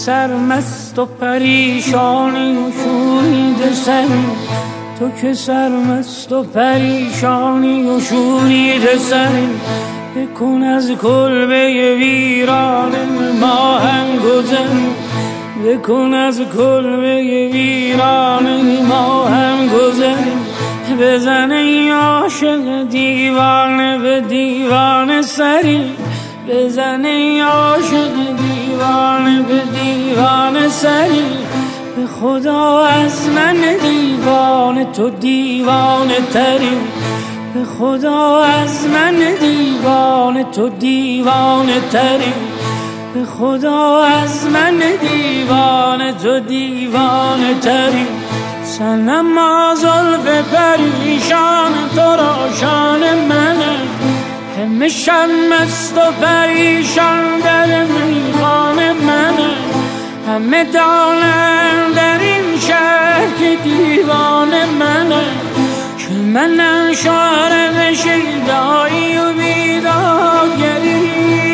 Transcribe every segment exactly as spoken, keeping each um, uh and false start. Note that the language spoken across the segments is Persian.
سرمست و پریشانی و شورید سری، تو که سرمست و پریشانی و شورید سری، بکن از کلبه ویران ما هم گذری، بکن از کلبه ویران ما هم گذری، بزن ای عاشق دیوانه به دیوانه سری، بزن ای عاشق دیوانه به دیوانه سری، به خدا از من دیوانه تو دیوانه تری، به خدا از من دیوانه تو دیوانه تری، به خدا از من دیوانه تو دیوانه تری. صنما زلف پریشان تو را شان منه، همه شب مست و پریشان در میخانه منه، همه دانم در این شهر که دیوانه منه، که منم شعر شیدایی و بیدادگری،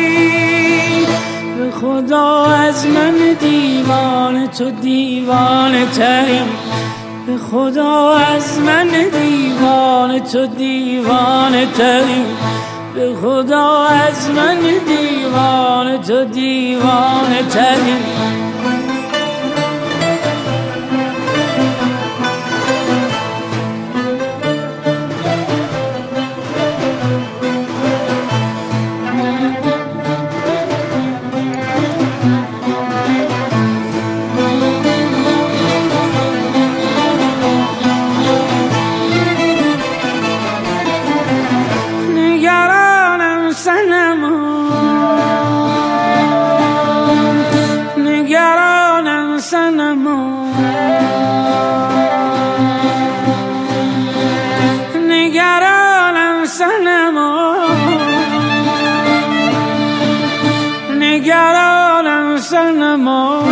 به خدا از من دیوانه تو دیوانه تری، به خدا از من دیوانه تو دیوانه تری، به خدا از من دیوانه تو دیوانه تری. نگرانم صنما، نگرانم صنما، نگرانم صنما،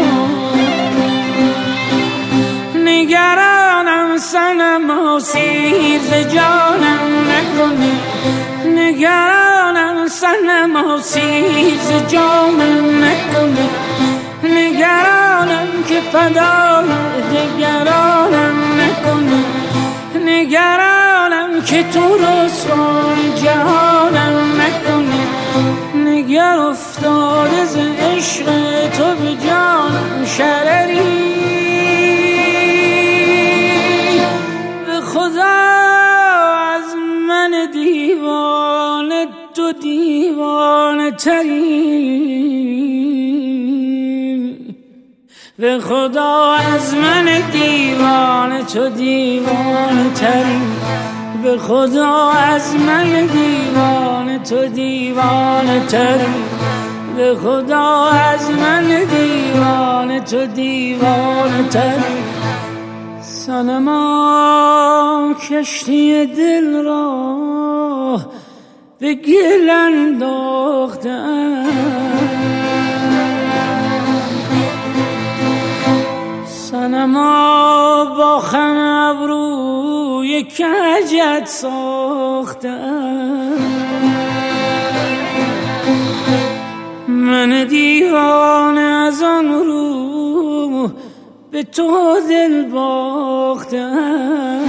نگرانم صنما، سیر ز جانم نکنی، نگرانم صنما، سیر ز جانم نکنی، نگرانم که فدای دگرانم نکنی، نگرانم که تو رسوای جهانم نکنی، نگر افتاده ز عشق تو به جانم شرری، به خدا از من دیوانه تو دیوانه تری، به خدا از من دیوانه تو دیوانه تری، به خدا از من دیوانه تو دیوانه تری، به خدا از من دیوانه تو دیوانه تری. صنما کشتی دل را به گل انداخته‌ام، صنما با خم ابروی کجت ساخته‌ام، من دیوانه از آن رو به تو دل باخته‌ام،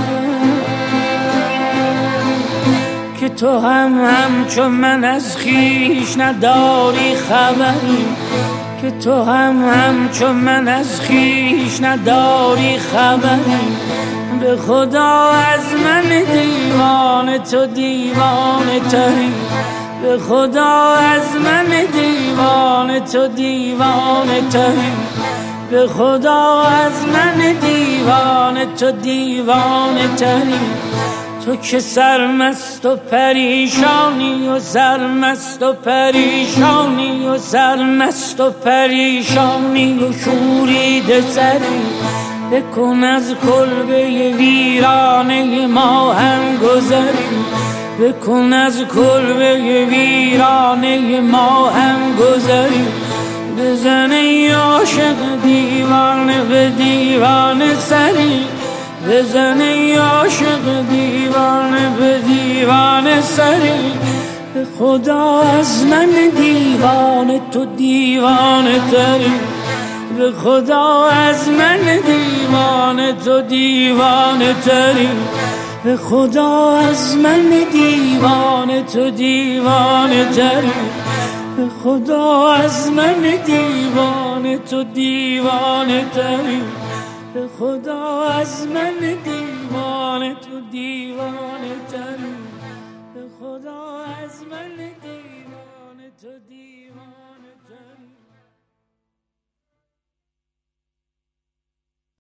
که تو هم همچون من از خویش نداری خبری، که تو هم همچون من از خویش نداری خبری، به خدا از من دیوانه تو دیوانه تری، به خدا از من دیوانه تو دیوانه تری، به خدا از من دیوانه تو دیوانه تری، تو که سرمست و پریشانی و سرمست و پریشانی و سرمست و پریشانی و شورید سری، بکن از کلبه ویرانه ما هم گذری، بکن از کلبه ویرانه ما هم گذری، بزن ای عاشق دیوانه به دیوانه سری، بزن ای عاشق دیوانه به دیوانه سری، به خدا از من دیوانه تو دیوانه تری، به خدا از من دیوانه تو دیوانه تری، به خدا از من دیوانه تو دیوانه تری، به خدا از من دیوانه تو دیوانه تری، به خدا از من دیوانه تو دیوانه تری.